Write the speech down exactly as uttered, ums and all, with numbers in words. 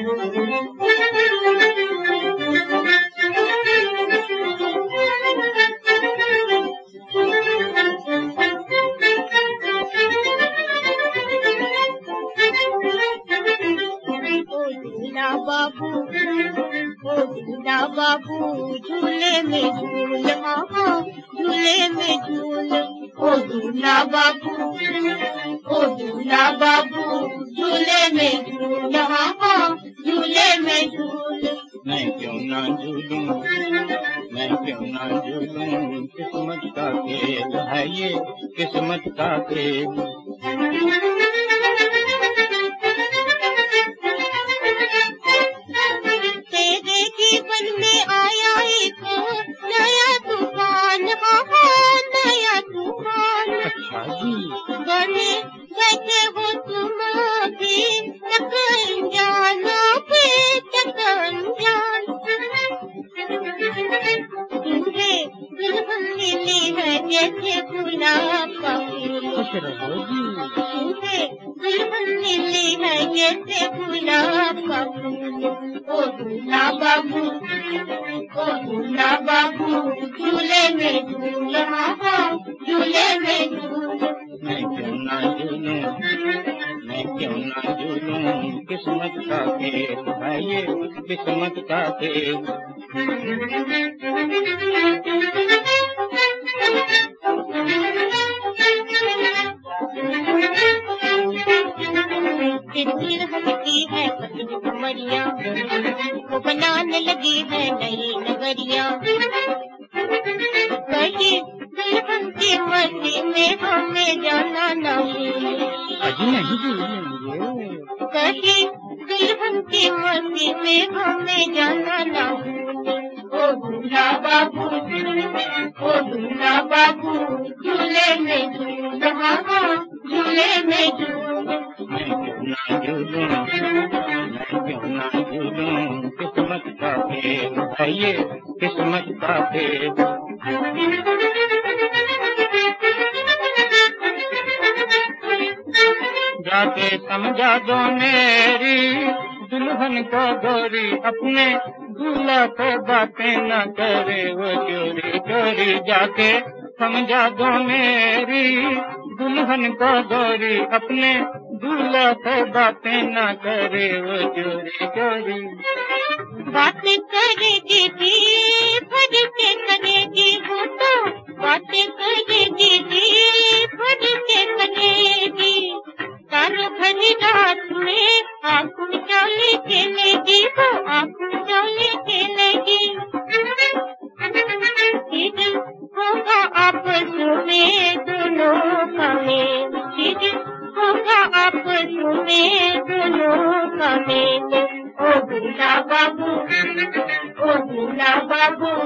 बाबू ओ दूल्हा बाबू झूले में झूल, हाँ झूले में झूल। ओ दूल्हा बाबू ओ दूल्हा बाबू झूले में झूल, हाँ झूले में झूल। मैं क्यों ना झूलूं, मैं क्यों ना झूलूं, किस्मत का खेल है ये, किस्मत का खेल। तेरे जीवन में आया एक नया तूफान, हाँ नया तूफान। अच्छा जी। बने बैठे हो तुम भी तक अनजान, भी तक अनजान। तुम्हें दुल्हन मिली है जैसे गुलाब का फूल, तुम्हें दुल्हन मिली है जैसे गुलाब का फूल। ओ दूल्हा बाबू ओ दूल्हा बाबू झूले में झूल, हाँ झूले में झूल। मैं क्यों ना झूलूं, मैं क्यों ना झूलूं, किस्मत का खेल है ये, किस्मत का खेल। हटती है पतली कमरिया, वो बनाने लगी है नई नगरिया। कहीं दुल्हन की मस्ती में हमें जाना न भूले, कहीं दुल्हन की मस्ती में हमें जाना न भूले। ओ दूल्हा बाबू ओ दूल्हा बाबू झूले में झूल, हाँ झूले में झूल। मैं क्यों ना झूलूं, मैं क्यों ना झूलूं, किस्मत का खेल है ये, किस्मत का खेल। जाके समझा दो मेरी दुल्हन को गोरी, अपने दूल्हा से बातें न करे वो चोरी चोरी। जाके समझा दो मेरी दुल्हन को गोरी, अपने दूल्हा से बातें न करे वो चोरी चोरी। बातें करेगी जी फट के करेगी, वो तो बातें करेगी जी फट के करेगी। तारों भरी रात में आंखों चाले खेलेगी, वो आंखों चाले खेलेगी। फिर होगा आपस में दोनों का मेल, फिर होगा आपस में दोनों का मेल। ओ दूल्हा बाबू ओ दूल्हा बाबू